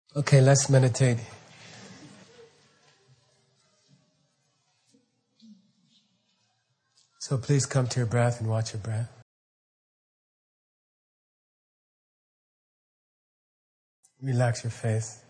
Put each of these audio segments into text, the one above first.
Okay, let's meditate. So please come to your breath and watch your breath. Relax your face.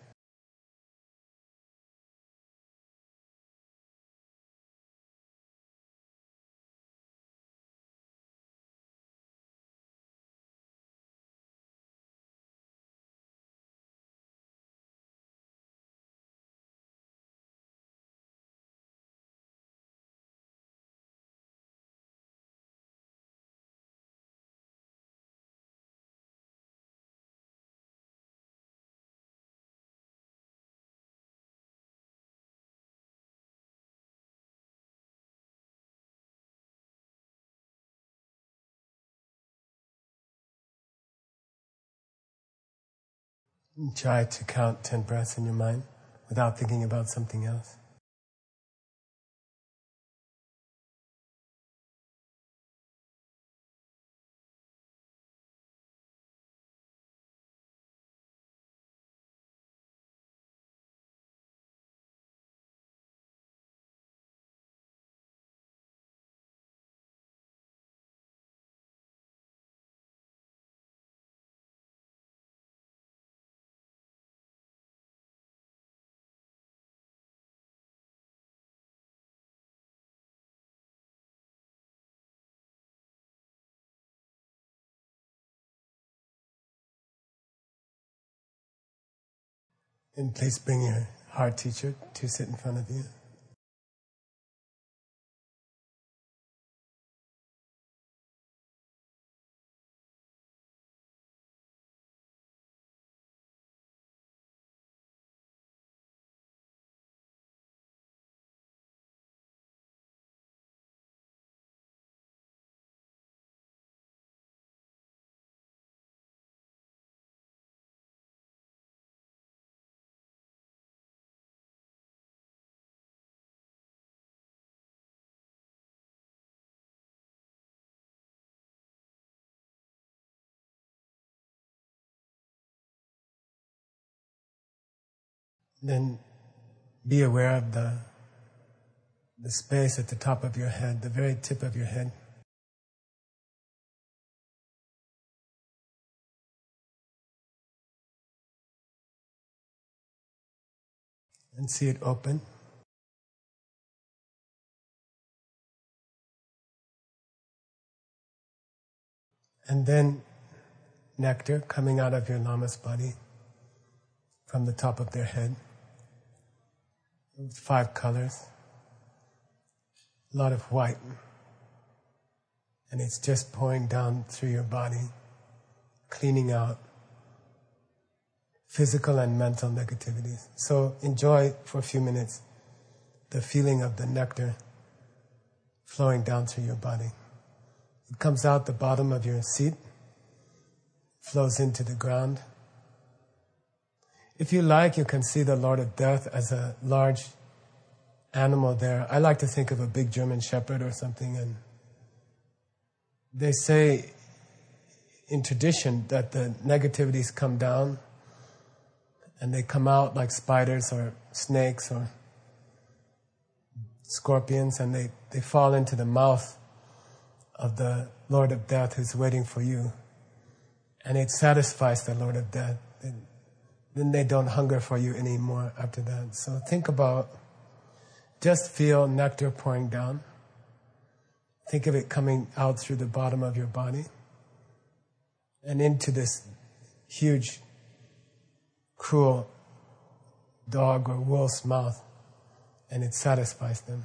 And try to count 10 breaths in your mind without thinking about something else. And please bring your heart teacher to sit in front of you. Then be aware of the space at the top of your head, the very tip of your head. And see it open. And then nectar coming out of your lama's body from the top of their head. 5 colors. A lot of white. And it's just pouring down through your body, cleaning out physical and mental negativities. So enjoy for a few minutes the feeling of the nectar flowing down through your body. It comes out the bottom of your seat, flows into the ground. If you like, you can see the Lord of Death as a large animal there. I like to think of a big German shepherd or something, and they say in tradition that the negativities come down and they come out like spiders or snakes or scorpions, and they fall into the mouth of the Lord of Death who's waiting for you. And it satisfies the Lord of Death. Then they don't hunger for you anymore after that. So think about, just feel nectar pouring down. Think of it coming out through the bottom of your body and into this huge, cruel dog or wolf's mouth, and it satisfies them.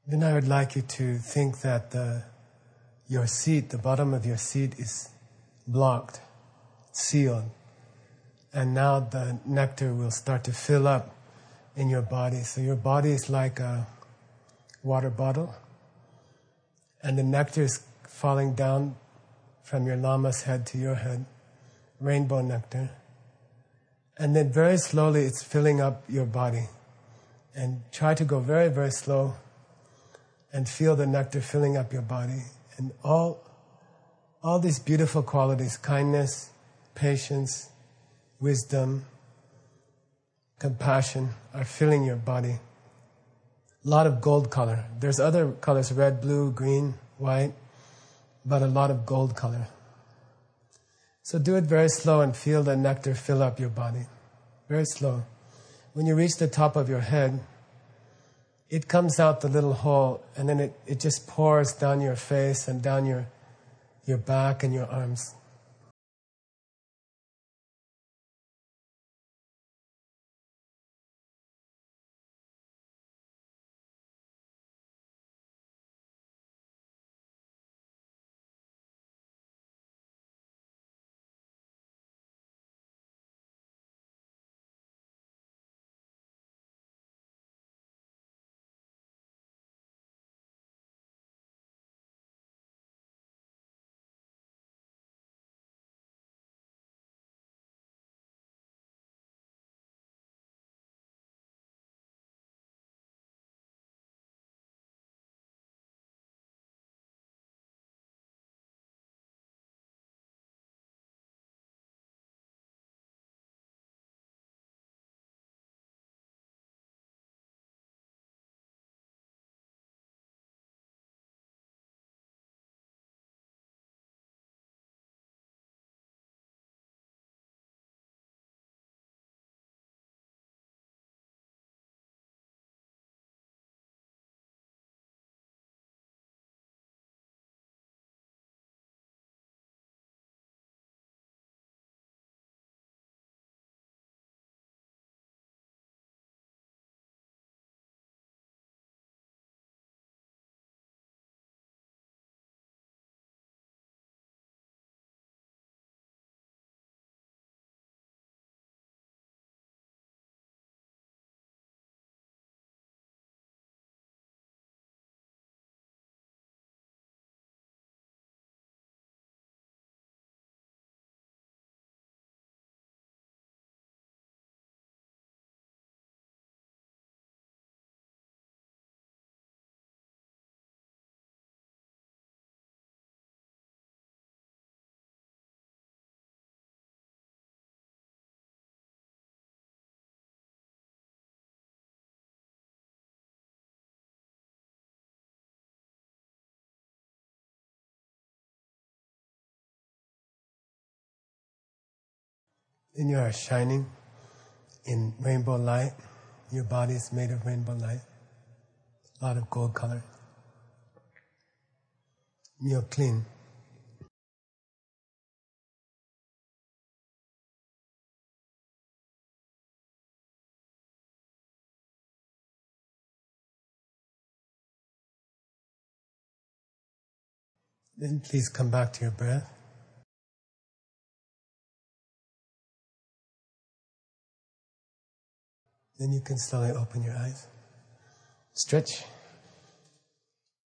Then I would like you to think that your seat, the bottom of your seat is blocked, sealed. And now the nectar will start to fill up in your body. So your body is like a water bottle. And the nectar is falling down from your lama's head to your head. Rainbow nectar. And then very slowly it's filling up your body. And try to go very, very slow and feel the nectar filling up your body. And all these beautiful qualities, kindness, patience, wisdom, compassion, are filling your body. A lot of gold color. There's other colors, red, blue, green, white, but a lot of gold color. So do it very slow and feel the nectar fill up your body. Very slow. When you reach the top of your head, it comes out the little hole, and then it just pours down your face and down your back and your arms. Then you are shining in rainbow light. Your body is made of rainbow light. A lot of gold color. You're clean. Then please come back to your breath. Then you can slowly open your eyes. Stretch.